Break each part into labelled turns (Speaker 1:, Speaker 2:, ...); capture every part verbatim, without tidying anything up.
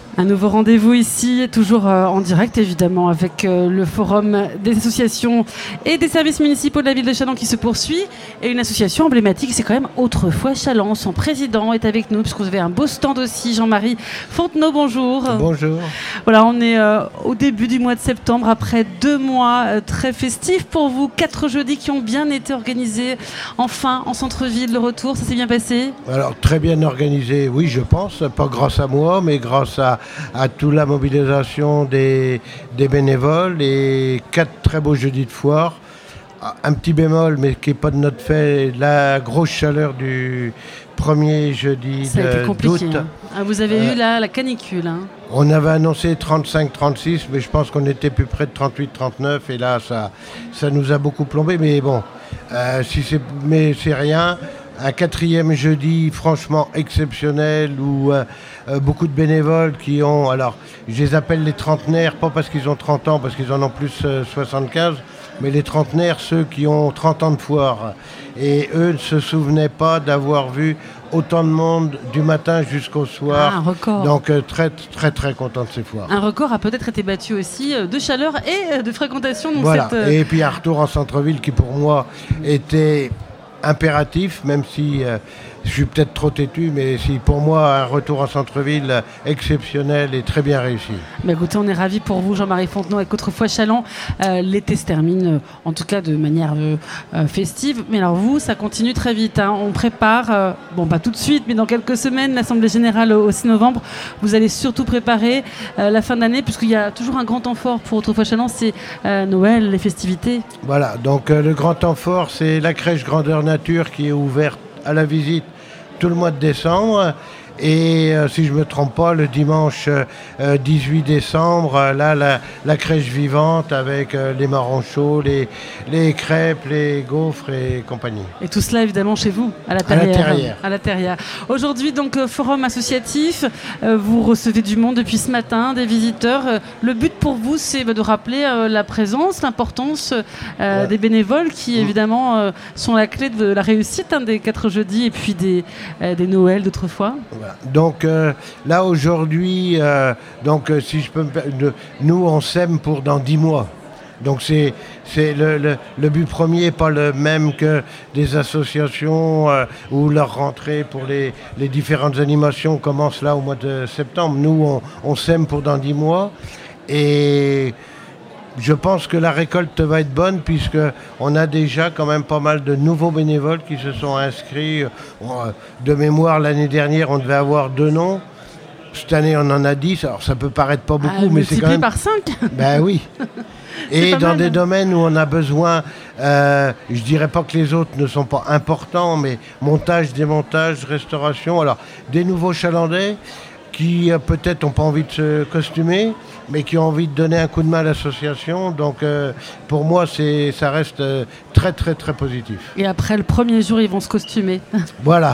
Speaker 1: Un nouveau rendez-vous ici, toujours euh, en direct évidemment, avec euh, le forum des associations et des services municipaux de la ville de Challans qui se poursuit. Et une association emblématique, c'est quand même Autrefois Challans. Son président est avec nous, puisque vous avez un beau stand aussi. Jean-Marie Fontenot, bonjour.
Speaker 2: Bonjour.
Speaker 1: Voilà, on est euh, au début du mois de septembre, après deux mois euh, très festifs pour vous. Quatre jeudis qui ont bien été organisés, enfin en centre-ville, le retour, ça s'est bien passé?
Speaker 2: Alors très bien organisé, oui je pense, pas grâce à moi, mais grâce à, à toute la mobilisation des, des bénévoles et quatre très beaux jeudis de foire. Un petit bémol, mais qui n'est pas de notre fait, la grosse chaleur du premier jeudi
Speaker 1: ça a été compliqué,
Speaker 2: d'août.
Speaker 1: Hein. Ah, vous avez euh, eu la, la canicule. Hein.
Speaker 2: On avait annoncé trente-cinq trente-six, mais je pense qu'on était plus près de trente-huit trente-neuf, et là ça, ça nous a beaucoup plombé. Mais bon, euh, si c'est, mais c'est rien. Un quatrième jeudi franchement exceptionnel où euh, euh, beaucoup de bénévoles qui ont, alors je les appelle les trentenaires, pas parce qu'ils ont trente ans, parce qu'ils en ont plus euh, soixante-quinze, mais les trentenaires, ceux qui ont trente ans de foire. Et eux ne se souvenaient pas d'avoir vu autant de monde du matin jusqu'au soir.
Speaker 1: Ah, un record.
Speaker 2: Donc euh, très très très content de ces foires.
Speaker 1: Un record a peut-être été battu aussi euh, de chaleur et euh, de fréquentation. Donc
Speaker 2: voilà,
Speaker 1: cette, euh...
Speaker 2: et puis un retour en centre-ville qui pour moi était impératif, même si euh, je suis peut-être trop têtu, mais si pour moi un retour en centre-ville euh, exceptionnel et très bien réussi.
Speaker 1: Bah écoutez, on est ravis pour vous, Jean-Marie Fontenot, avec Autrefois Challans. Euh, l'été se termine, euh, en tout cas de manière euh, euh, festive. Mais alors vous, ça continue très vite. Hein. On prépare, euh, bon pas tout de suite, mais dans quelques semaines, l'Assemblée Générale au six novembre. Vous allez surtout préparer euh, la fin d'année, puisqu'il y a toujours un grand temps fort pour Autrefois Challans, c'est euh, Noël, les festivités.
Speaker 2: Voilà, donc euh, le grand temps fort, c'est la crèche Grandeur Nature qui est ouverte à la visite tout le mois de décembre. Et euh, si je ne me trompe pas, le dimanche euh, dix-huit décembre, euh, là, la, la crèche vivante avec euh, les marrons chauds, les, les crêpes, les gaufres et compagnie.
Speaker 1: Et tout cela, évidemment, chez vous, à la Terrière.
Speaker 2: À la Terrière.
Speaker 1: À la Terrière. Aujourd'hui, donc, euh, forum associatif. Euh, vous recevez du monde depuis ce matin, des visiteurs. Euh, le but pour vous, c'est bah, de rappeler euh, la présence, l'importance euh, ouais. des bénévoles qui, mmh. évidemment, euh, sont la clé de la réussite hein, des quatre jeudis et puis des, euh, des Noëls d'autrefois.
Speaker 2: Ouais. Donc euh, là aujourd'hui, euh, donc euh, si je peux me permettre, nous on sème pour dans dix mois. Donc c'est c'est le, le, le but premier n'est pas le même que des associations euh, où leur rentrée pour les, les différentes animations commence là au mois de septembre. Nous on, on sème pour dans dix mois et je pense que la récolte va être bonne puisqu'on a déjà quand même pas mal de nouveaux bénévoles qui se sont inscrits. De mémoire, l'année dernière, on devait avoir deux noms. Cette année, on en a dix. Alors, ça peut paraître pas beaucoup,
Speaker 1: ah,
Speaker 2: mais c'est quand même...
Speaker 1: par cinq.
Speaker 2: Ben oui. Et dans mal. Des domaines où on a besoin, euh, je dirais pas que les autres ne sont pas importants, mais montage, démontage, restauration. Alors, des nouveaux chalandais qui euh, peut-être n'ont pas envie de se costumer, mais qui ont envie de donner un coup de main à l'association. Donc euh, pour moi, c'est, ça reste euh, très très très positif.
Speaker 1: Et après le premier jour, ils vont se costumer.
Speaker 2: Voilà.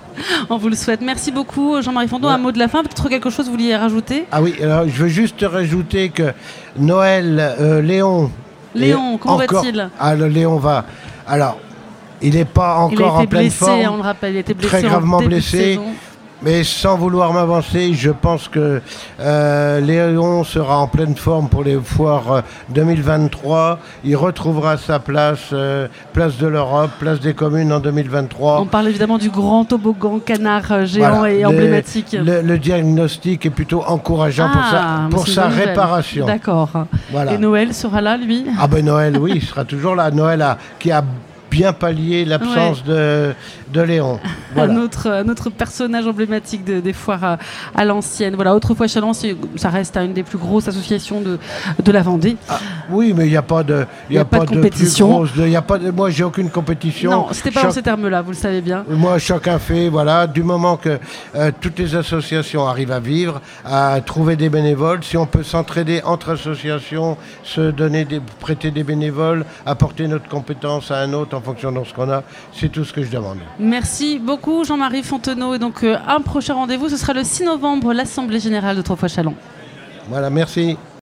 Speaker 1: On vous le souhaite. Merci beaucoup, Jean-Marie Fontenot. Ouais. Un mot de la fin, peut-être quelque chose que vous vouliez rajouter?
Speaker 2: Ah oui, alors je veux juste rajouter que Noël, euh, Léon...
Speaker 1: Léon, comment va-t-il?
Speaker 2: Ah, le Léon va... Alors, il n'est pas encore en pleine
Speaker 1: blessé,
Speaker 2: forme.
Speaker 1: On le rappelle, il a été blessé.
Speaker 2: Très gravement
Speaker 1: en début
Speaker 2: blessé.
Speaker 1: De saison.
Speaker 2: Mais sans vouloir m'avancer, je pense que euh, Léon sera en pleine forme pour les foires euh, deux mille vingt-trois. Il retrouvera sa place, euh, place de l'Europe, place des communes en deux mille vingt-trois.
Speaker 1: On parle évidemment du grand toboggan canard géant voilà, et
Speaker 2: le,
Speaker 1: emblématique.
Speaker 2: Le, le diagnostic est plutôt encourageant ah, pour sa, pour sa réparation.
Speaker 1: D'accord. Voilà. Et Noël sera là, lui?
Speaker 2: Ah ben Noël, oui, il sera toujours là. Noël a, qui a bien pallier l'absence ouais. de, de Léon. Voilà.
Speaker 1: Un, autre, un autre personnage emblématique de, des foires à, à l'ancienne. Voilà, Autrefois Challans, ça reste une des plus grosses associations de, de la Vendée.
Speaker 2: Ah, oui, mais il n'y a pas de, y a, a pas, pas de compétition. De y a pas de, moi, j'ai aucune compétition.
Speaker 1: Non, c'était pas Chaque, dans ces termes-là, vous le savez bien.
Speaker 2: Moi, chacun fait, voilà, du moment que euh, toutes les associations arrivent à vivre, à trouver des bénévoles, si on peut s'entraider entre associations, se donner des, prêter des bénévoles, apporter notre compétence à un autre en fonction de ce qu'on a, c'est tout ce que je demande.
Speaker 1: Merci beaucoup Jean-Marie Fontenot. Et donc euh, un prochain rendez-vous, ce sera le six novembre, l'Assemblée Générale d'Autrefois Challans.
Speaker 2: Voilà, merci.